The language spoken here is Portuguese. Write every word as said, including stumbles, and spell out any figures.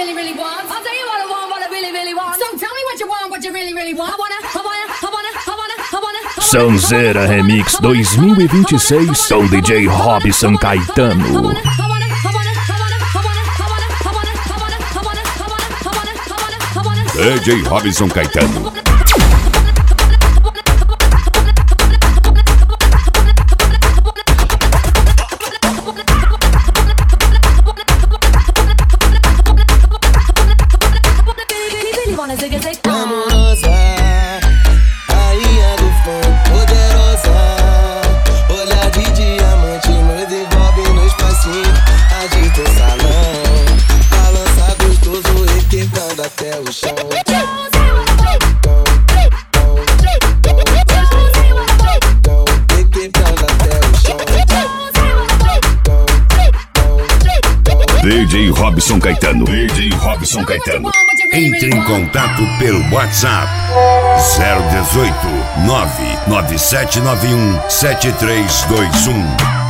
really, really want. I'll tell you what I want, what I really, really want. So tell me what you want, what you really, really want. I wanna, I wanna, I wanna, I wanna, I wanna. Sonzeira Remix dois mil e vinte e seis com D J Robson Caetano. D J Robson Caetano. Amorosa, rainha do funk, poderosa, olhar de diamante, nos envolve no espacinho, agita o salão, balança gostoso, requebrando até o chão. D J Robson Caetano. D J Robson Caetano. Entre em contato pelo WhatsApp zero dezoito, nove nove sete nove um, sete três dois um.